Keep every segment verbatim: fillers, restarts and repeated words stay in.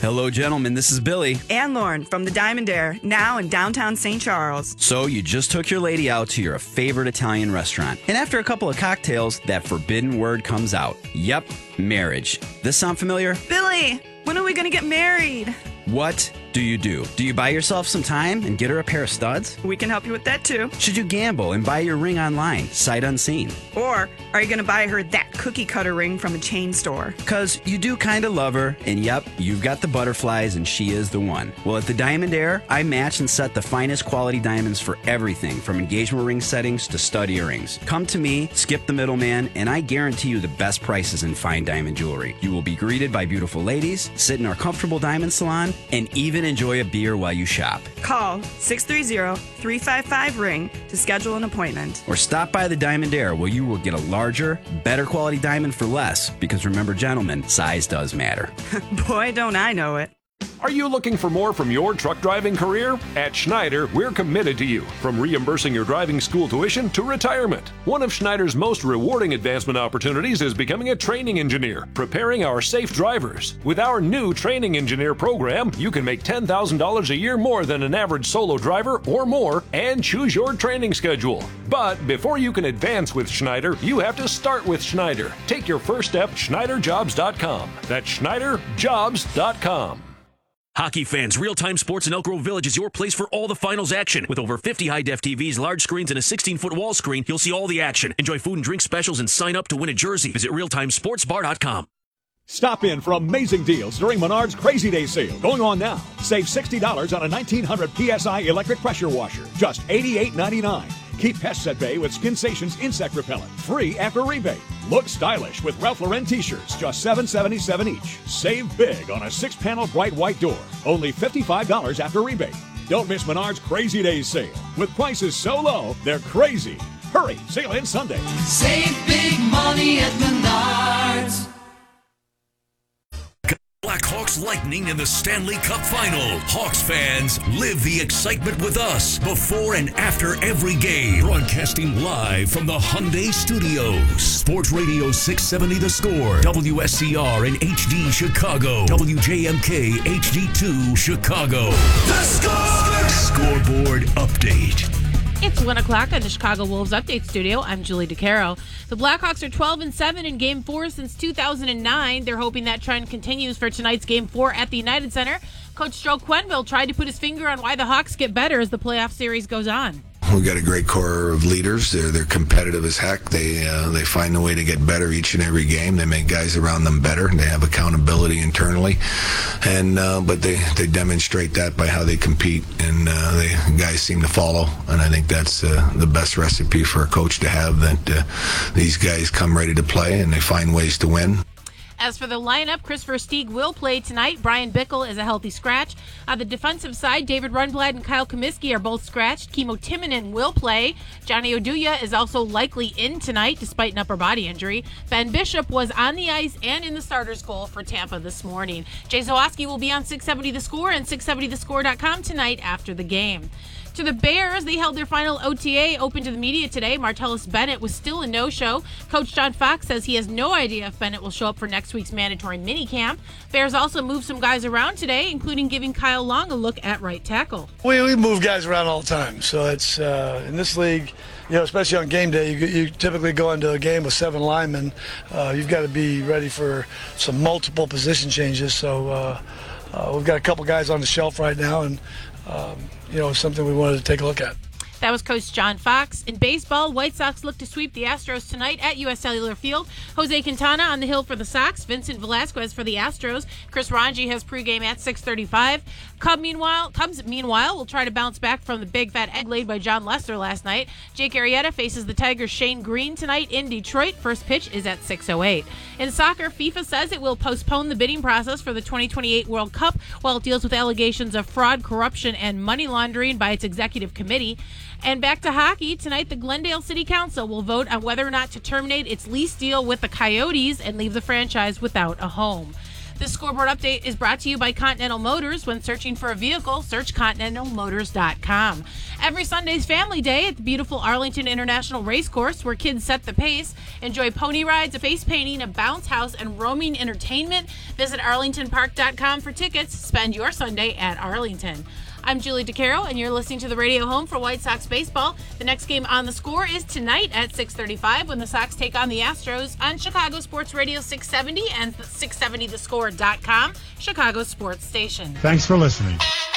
Hello, gentlemen. This is Billy. And Lauren from the Diamond Air, now in downtown Saint Charles. So you just took your lady out to your favorite Italian restaurant. And after a couple of cocktails, that forbidden word comes out. Yep, marriage. This sound familiar? Billy, when are we going to get married? What do you do? Do you buy yourself some time and get her a pair of studs? We can help you with that, too. Should you gamble and buy your ring online, sight unseen? Or are you going to buy her that cookie cutter ring from a chain store? Because you do kind of love her, and yep, you've got the butterflies, and she is the one. Well, at the Diamond Air, I match and set the finest quality diamonds for everything, from engagement ring settings to stud earrings. Come to me, skip the middleman, and I guarantee you the best prices in fine diamond jewelry. You will be greeted by beautiful ladies, sit in our comfortable diamond salon, and even enjoy a beer while you shop. Call six three zero, three five five, ring to schedule an appointment. Or stop by the Diamond Air, where you will get a larger, better quality diamond for less. Because remember, gentlemen, size does matter. Boy, don't I know it. Are you looking for more from your truck driving career? At Schneider, we're committed to you. From reimbursing your driving school tuition to retirement. One of Schneider's most rewarding advancement opportunities is becoming a training engineer, preparing our safe drivers. With our new training engineer program, you can make ten thousand dollars a year more than an average solo driver or more and choose your training schedule. But before you can advance with Schneider, you have to start with Schneider. Take your first step at Schneider Jobs dot com. That's Schneider Jobs dot com. Hockey fans, Real-Time Sports in Elk Grove Village is your place for all the finals action. With over fifty high-def T Vs, large screens, and a sixteen-foot wall screen, you'll see all the action. Enjoy food and drink specials and sign up to win a jersey. Visit Real Time Sports Bar dot com. Stop in for amazing deals during Menard's Crazy Day sale. Going on now. Save sixty dollars on a nineteen hundred P S I electric pressure washer. Just eighty-eight ninety-nine. Keep pests at bay with Skinsations insect repellent. Free after rebate. Look stylish with Ralph Lauren t-shirts. Just seven seventy-seven each. Save big on a six-panel bright white door. Only fifty-five dollars after rebate. Don't miss Menard's Crazy Days sale. With prices so low, they're crazy. Hurry, sale ends Sunday. Save big money at Menard's. Blackhawks Lightning in the Stanley Cup Final. Hawks fans, live the excitement with us before and after every game. Broadcasting live from the Hyundai Studios. Sports Radio six seventy The Score. W S C R in H D Chicago. W J M K H D two Chicago. The Score! Scoreboard update. It's one o'clock on the Chicago Wolves Update Studio. I'm Julie DeCaro. The Blackhawks are twelve and seven in Game four since two thousand nine. They're hoping that trend continues for tonight's Game four at the United Center. Coach Joe Quenneville tried to put his finger on why the Hawks get better as the playoff series goes on. We've got a great core of leaders. They're they're competitive as heck. They uh, they find a way to get better each and every game. They make guys around them better. They have accountability internally, and uh, but they, they demonstrate that by how they compete, and uh, they guys seem to follow. And I think that's uh, the best recipe for a coach to have. That uh, these guys come ready to play and they find ways to win. As for the lineup, Chris Versteeg will play tonight. Brian Bickle is a healthy scratch. On the defensive side, David Rundblad and Kyle Comiskey are both scratched. Kimmo Timonen will play. Johnny Oduya is also likely in tonight, despite an upper body injury. Ben Bishop was on the ice and in the starter's goal for Tampa this morning. Jay Zawoski will be on six seventy The Score and six seventy the score dot com tonight after the game. To the Bears, they held their final O T A open to the media today. Martellus Bennett was still a no-show. Coach John Fox says he has no idea if Bennett will show up for next week's mandatory minicamp. Bears also moved some guys around today, including giving Kyle Long a look at right tackle. We, we move guys around all the time, so it's uh, in this league, you know, especially on game day, you, you typically go into a game with seven linemen. Uh, you've got to be ready for some multiple position changes, so uh, uh, we've got a couple guys on the shelf right now, and um, you know, something we wanted to take a look at. That was Coach John Fox. In baseball, White Sox look to sweep the Astros tonight at U S Cellular Field. Jose Quintana on the hill for the Sox. Vincent Velasquez for the Astros. Chris Ranji has pregame at six thirty-five. Cub, meanwhile, Cubs, meanwhile, will try to bounce back from the big fat egg laid by John Lester last night. Jake Arrieta faces the Tigers' Shane Green tonight in Detroit. First pitch is at six oh eight. In soccer, FIFA says it will postpone the bidding process for the twenty twenty-eight World Cup while it deals with allegations of fraud, corruption, and money laundering by its executive committee. And back to hockey, tonight the Glendale City Council will vote on whether or not to terminate its lease deal with the Coyotes and leave the franchise without a home. This scoreboard update is brought to you by Continental Motors. When searching for a vehicle, search continental motors dot com. Every Sunday's Family Day at the beautiful Arlington International Racecourse, where kids set the pace. Enjoy pony rides, a face painting, a bounce house, and roaming entertainment. Visit arlington park dot com for tickets. Spend your Sunday at Arlington. I'm Julie DeCaro, and you're listening to the radio home for White Sox baseball. The next game on the score is tonight at six thirty-five when the Sox take on the Astros on Chicago Sports Radio six seventy and six seventy the score dot com, Chicago Sports Station. Thanks for listening.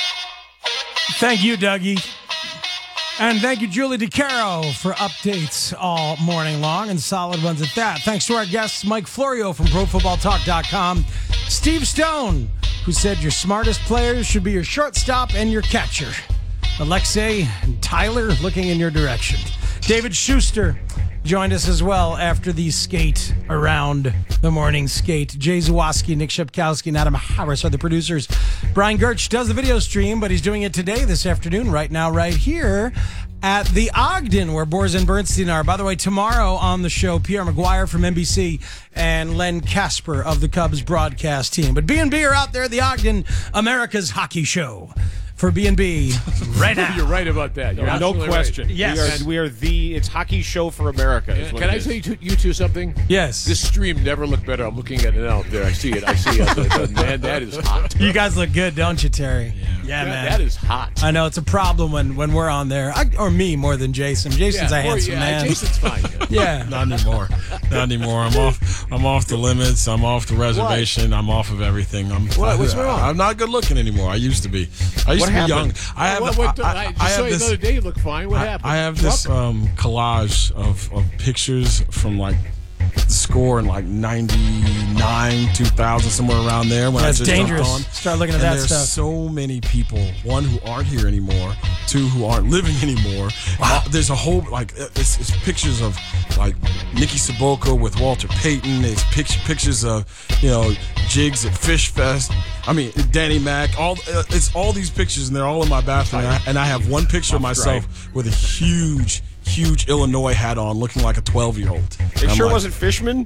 Thank you, Dougie. And thank you, Julie DeCaro, for updates all morning long and solid ones at that. Thanks to our guests, Mike Florio from pro football talk dot com, Steve Stone, who said your smartest players should be your shortstop and your catcher. Alexei and Tyler looking in your direction. David Schuster joined us as well after the skate around the morning skate. Jay Zawoski, Nick Shepkowski, and Adam Harris are the producers. Brian Gertz does the video stream, but he's doing it today, this afternoon, right now, right here at the Ogden, where Boers and Bernstein are. By the way, tomorrow on the show, Pierre McGuire from N B C and Len Casper of the Cubs broadcast team. But B and B are out there at the Ogden, America's hockey show. For B and B right now. You're right about that. You're no question. Right. Yes. We are, we are the, it's hockey show for America. Is what Can it I is. tell you two, you two something? Yes. This stream never looked better. I'm looking at it out there. I see it. I see it. Man, that is hot. You guys look good, don't you, Terry? Yeah, yeah man. That is hot. I know it's a problem when, when we're on there. I, or me more than Jason. Jason's yeah, a handsome yeah, man. Jason's fine. Yeah. Not anymore. Not anymore. I'm off. I'm off the limits. I'm off the reservation. What? I'm off of everything. I'm. What? What's wrong? I'm not good looking anymore. I used to be. I used what to happened? be young. I have. What, what, I, I, I, just I saw have you this. the other day. You look fine. What I, happened? I have this um, collage of, of pictures from like the score in like ninety-nine, two thousand, somewhere around there. When That's I just dangerous. jumped on. Start looking at and that there's stuff. so many people. One who aren't here anymore. Two who aren't living anymore. Wow. Uh, there's a whole like it's, it's pictures of like Nikki Saboka with Walter Payton. It's pic- pictures of you know jigs at Fish Fest. I mean Danny Mac. All uh, it's all these pictures and they're all in my bathroom. And I, and I have one picture of myself with a huge. Huge Illinois hat on, looking like a twelve-year-old. It sure like, wasn't Fishman?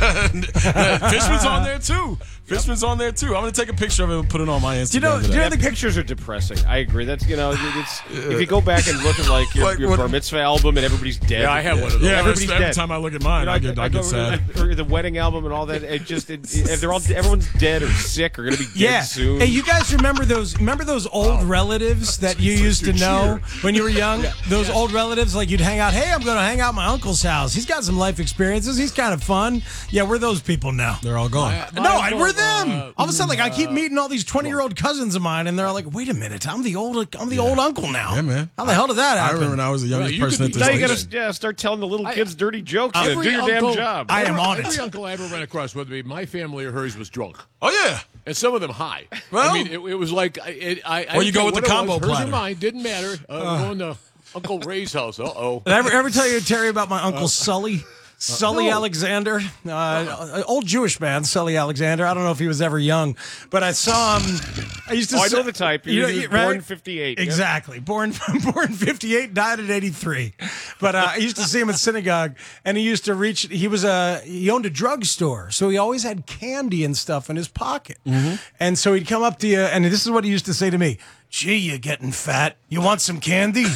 Fishman's on there, too. Fishman's on there, too. I'm going to take a picture of it and put it on my Instagram. You know, today. you know the pictures are depressing. I agree. That's, you know, it's, if you go back and look at, like, your, Like your what- Bar Mitzvah album and everybody's dead. Yeah, I have one of those. Yeah, everybody's every dead. time I look at mine, You know, I get, I, I go get sad. or the wedding album and all that. It just, it, if they're all, everyone's dead or sick or going to be dead Yeah. soon. Hey, you guys remember those? Remember those old relatives that you used to know when you were young? Those old relatives, like you'd hang out. Hey, I'm going to hang out at my uncle's house. He's got some life experiences. He's kind of fun. Yeah, we're those people now. They're all gone. My- my No, I, uncle, we're them. uh, All of a sudden, like I keep meeting all these twenty-year-old cousins of mine, and they're like, "Wait a minute, I'm the old, I'm the old uncle now." Yeah, man. How the hell did that I happen? remember when I was the youngest Well, you person could at be- this now you station. got to yeah, start telling the little I- kids dirty jokes. You know, Every do your uncle- damn job. I am on Every it. uncle I ever ran across, whether it be my family or hers, was drunk. Oh, yeah. And some of them high. Well- I mean, it, it was like it, I. I Or you go didn't with care the what it combo was. Hers platter. or mine didn't matter. Uh, uh. Going to Uncle Ray's house. Uh oh. Did I ever, ever tell you, Terry, about my uncle Sully? Sully no. Alexander, uh, old Jewish man, Sully Alexander. I don't know if he was ever young, but I saw him. I used to. Oh, I say- know the type. He was right? born fifty-eight. Yep. Exactly. Born born fifty-eight, died at eighty-three. But uh, I used to see him in synagogue, and he used to reach. He was a he owned a drugstore, so he always had candy and stuff in his pocket. Mm-hmm. And so he'd come up to you, and this is what he used to say to me: "Gee, you're getting fat. You want some candy?"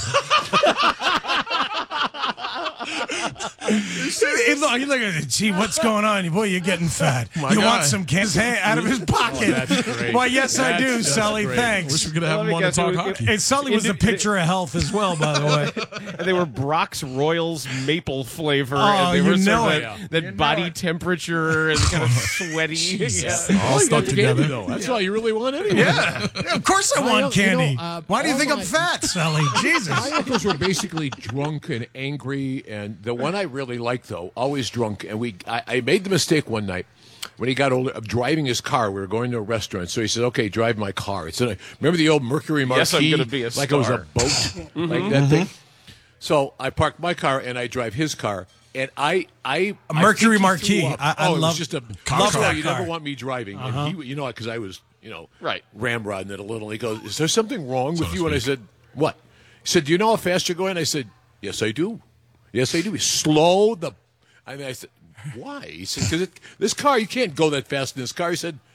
He look, he look at it. Gee, what's going on? Boy, you're getting fat. My you guy. want some candy? His hand out of his pocket. Oh, that's great. Why, yes, I That's- do, that's Sully. great. Thanks. Wish we could have Well, him on let to me talk guess, hockey. And Sully was the Indi- picture of health as well, by the way. And they were Brock's Royals maple flavor. Oh, and they you were sort know of it. that, that body temperature and kind of sweaty. Yeah. All you stuck got candy, together. though. That's all you really want anyway. Yeah. Of course I My want uncle- you candy. know, uh, Why do you all think I'm my- fat, Sully? Jesus. My uncles were basically drunk and angry, and the one I really liked, though, always drunk. And we, I, I made the mistake one night when he got older of driving his car. We were going to a restaurant, so he said, "Okay, drive my car." It's in a, remember the old Mercury Marquis? Yes, I'm gonna be a like it was a star. boat, like that thing. So I parked my car and I drive his car. And I, I, A Mercury I think he Marquis. threw up. I- I oh, it love- was just a car First of all, car. you never want me driving, Uh-huh. and he, you know, because I was, you know, Right. ramrodding it a little. He goes, "Is there something wrong with you?" And I said, "What?" He said, "Do you know how fast you're going?" I said, "Yes, I do. Yes, I do." He slow the. I mean, I said, "Why?" He said, "Because this car, you can't go that fast in this car." He said,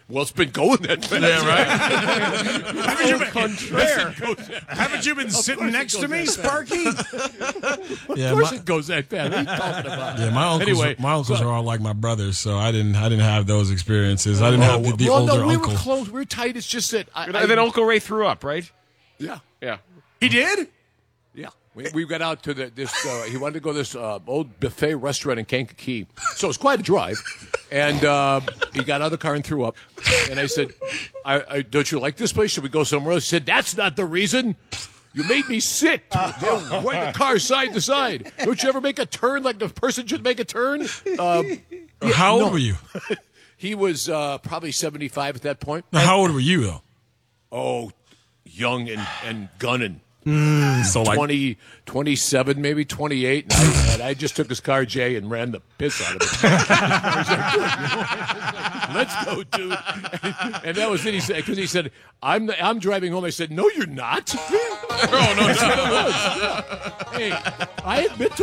Well, it's been going that fast. Yeah, right? haven't, you been, contraire. haven't you been sitting next to me, Sparky? Of Yeah, course my- it goes that fast. What are you talking about? Yeah, my uncles, Anyway, my uncles so- are all like my brothers, so I didn't, I didn't have those experiences. I didn't Oh, have the, the well, older no, we uncle. were close. We were tight. It's just that. I, And I, then Uncle Ray threw up, right? Yeah. Yeah. He did? Yeah. We, we got out to the, this, uh, he wanted to go to this uh, old buffet restaurant in Kankakee. So it was quite a drive. And uh, he got out of the car and threw up. And I said, I, I, don't you like this place? Should we go somewhere else? He said, that's not the reason. You made me sit. Right the car side to side. Don't you ever make a turn like the person should make a turn? Um, How old no. were you? He was uh, probably seventy-five at that point. Now, how old were you, though? Oh, young and, and gunning. Mm, so like twenty, twenty-seven, maybe twenty-eight. And I, and I just took his car, Jay, and ran the piss out of it. Let's go, dude. And, and that was it. He said, because he said, I'm, the, I'm driving home. I said, no, you're not. Oh, no, no, no. Hey, I admit to